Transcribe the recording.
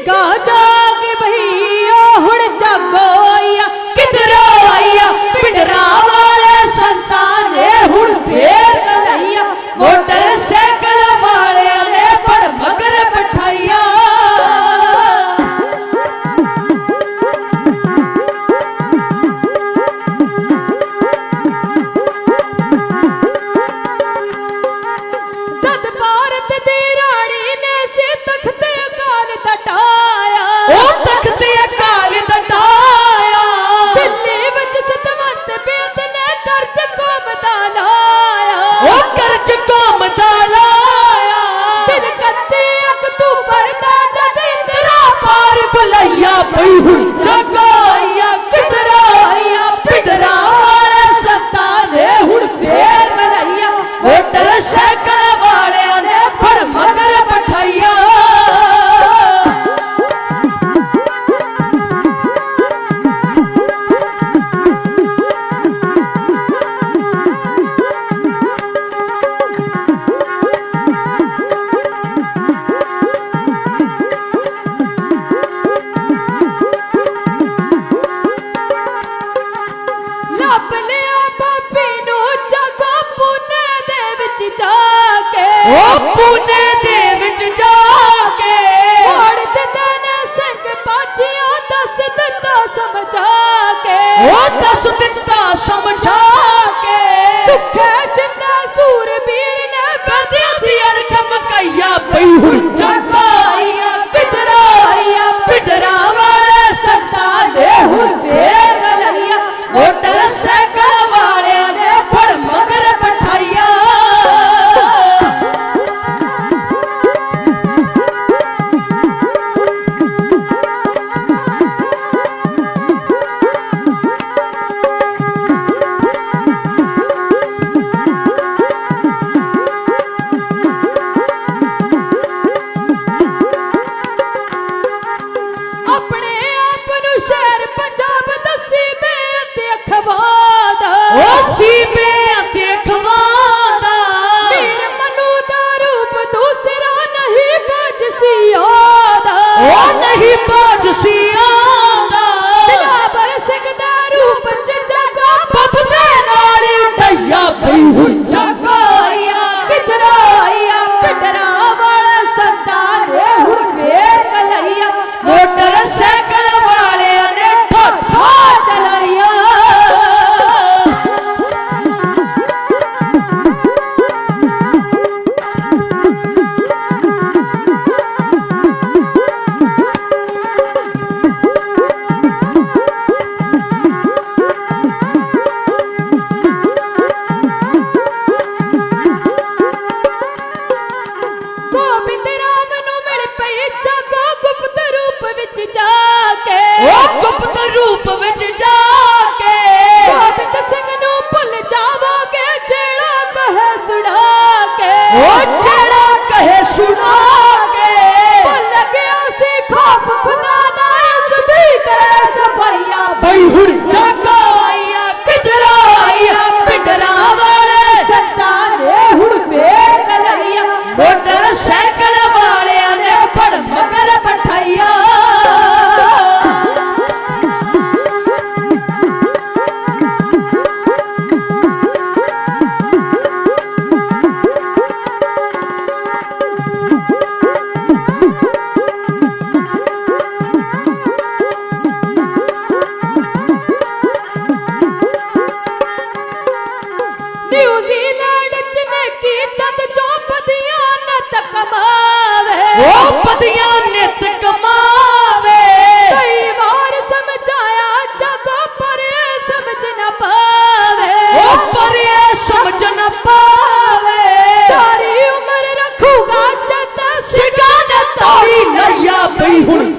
सिक्का जाग भैया हुण जागो आया किधरो आया पिंडरा वाले संतान ने हुण फेर गलैया मोटरसाइकिल वाले ने पड़ मगर पठाइया तद भारत दी रानी ने से तख्ते अकाल दटाया ओ तख्ते अकाल दटाया दिल्ली विच सतवंत बेद ने कर्ज कौम दा लाया ओ कर्ज कौम दा लाया दिन 31 अक्तूबर दा जद इंदिरा पार बुलाया बई हुण जागो आया किधरो आया पिंडरा वाले संतान ने हुण फेर बुलाया मोटरसाइकिल वाले ने फड़ मगर पठाइया लभ लिया बाबी नू जागो पुणे दे विच जाके ओ पुणे दे विच जाके मोड़ दिंदे ने संग बाजियां दस दिता समझा के ओ दस दिता समझा के सुखे जिंदा सूरबीर ने बदिया दी अड़कम कैया बई हुण जागो आया किधरो आया पिंडरा वाले संतान ने हुण फेर गलैया मोटरसाइकिल वाले ने फड़ मगर पठाइया अपने आप नू शहर पंजाब दसी बेअते अखवादा ओ सी बेअते अखवादा वीर मनु दा रूप दूसरा नहीं बाजसी आदा ओ नहीं बाजसी आदा दिलावर सिंह दा रूप च जागो बब दे नाल उठैया बई हुण जागो आया किधरो आया पिंडरा वाले संतान ने हुण फेर गलैया मोटरसाइकिल वाले ने ठोठा चलाया गोबिंद राम नू मिल पई जागो गुप्त रूप विच जाके ओ गुप्त रूप विच जाके गोबिंद सिंह नू भुल जावोगे जेड़ा कहे सुना के ओ जेड़ा कहे सुना के भुल गया सी खौफ खुदा दा इस भी करे सफाइया बई हुण जागो आया किधरो आया पिंडरा वाले संतान ने हुण फेर गलैया मोटरसाइकिल वाले ने फड़ मगर पठाइया न्यूजीलैंड च ने की तद जो बदिया नत कमावे ओ बदिया नित कमावे कई बार समझाया जागो पर समझ न पावे ओ पर समझ न पावे सारी उम्र रखूगा जत सिगा न तोड़ी लैया बई हुण